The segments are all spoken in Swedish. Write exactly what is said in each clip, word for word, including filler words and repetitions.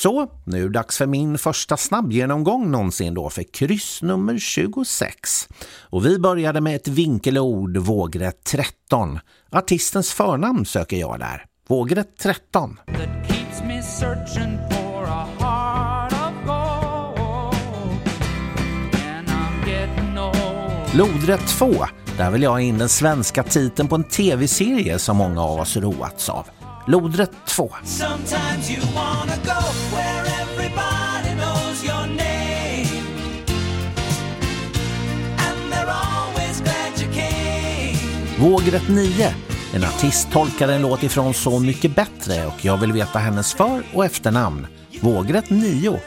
Så, nu är det dags för min första snabbgenomgång någonsin då för kryss nummer tjugosex. Och vi började med ett vinkelord, vågrätt tretton. Artistens förnamn söker jag där. Vågrätt tretton. Lodrätt två. Där vill jag ha in den svenska titeln på en tv-serie som många av oss roats av. Lodrätt två. Vågrätt nio. En artist tolkar en låt ifrån Så mycket bättre och jag vill veta hennes för- och efternamn. Vågrätt nio.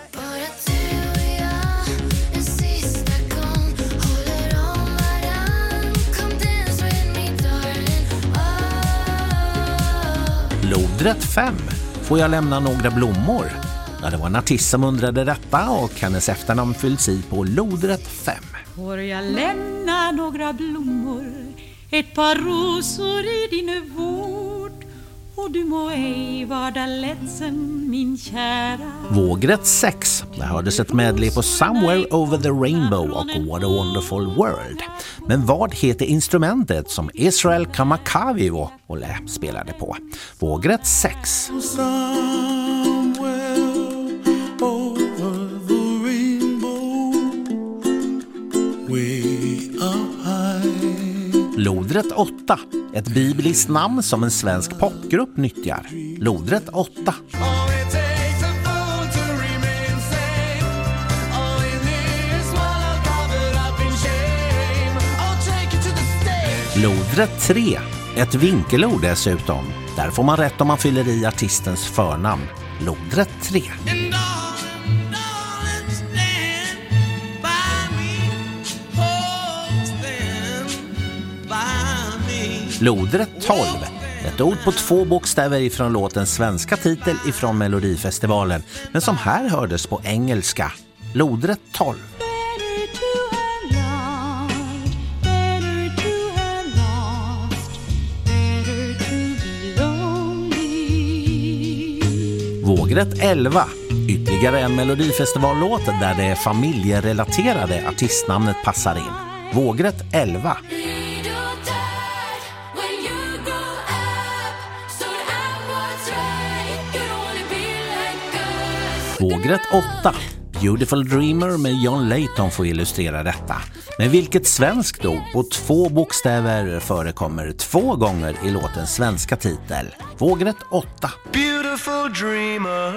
Lodrätt fem. Får jag lämna några blommor? Ja, det var en artist som undrade detta och hennes efternamn fylls i på lodrätt fem. Får jag lämna några blommor, ett par rosor i din vård, och du må ej vara ledsen, min kära. Vågrätt sex. Där hördes ett medley på Somewhere Over the Rainbow och What a Wonderful World. Men vad heter instrumentet som Israel Kamakawiwo spelade på? Vågrätt sex. Lodrätt åtta. Ett bibliskt namn som en svensk popgrupp nyttjar. Lodrätt åtta. Lodrätt tre. Ett vinkelord dessutom. Där får man rätt om man fyller i artistens förnamn. Lodrätt tre. Lodrätt tolv. Ett ord på två bokstäver ifrån låtens svenska titel ifrån Melodifestivalen, men som här hördes på engelska. Lodrätt tolv. Vågrätt elva. Ytterligare en Melodifestivallåt där det familjerelaterade artistnamnet passar in. Vågrätt elva. Vågrätt åtta. Beautiful Dreamer med John Layton får illustrera detta. Men vilket svenskt ord på två bokstäver förekommer två gånger i låtens svenska titel? Vågrätt åtta. Beautiful dreamer,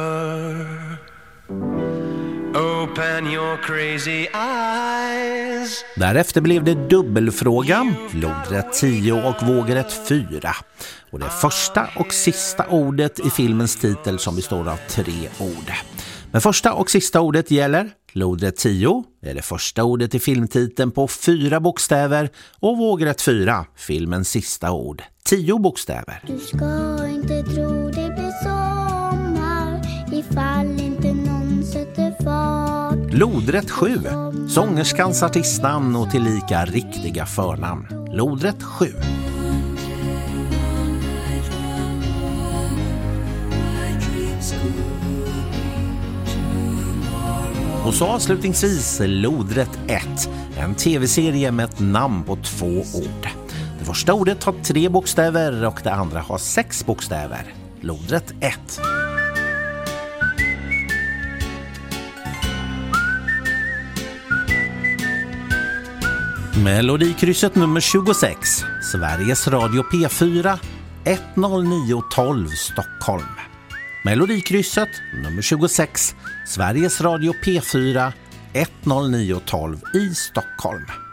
open your crazy eyes. Därefter blev det dubbelfråga, lodrätt tio och vågrätt fyra. Och det första och sista ordet i filmens titel som består av tre ord. Men första och sista ordet gäller. Lodrätt tio är det första ordet i filmtiteln på fyra bokstäver och vågrätt fyra, filmens sista ord, tio bokstäver. Du ska inte tro det blir sommar ifall inte någon sätter fart. Lodrätt sju, sångerskans artistnamn och tillika riktiga förnamn. Lodrätt sju. Och så avslutningsvis lodrätt ett, en tv-serie med ett namn på två ord. Det första ordet har tre bokstäver och det andra har sex bokstäver. Lodrätt ett. Melodikrysset nummer tjugosex, Sveriges Radio P fyra, ett noll nio tolv Stockholm. Melodikrysset nummer tjugosex, Sveriges Radio P fyra, ett noll nio tolv i Stockholm.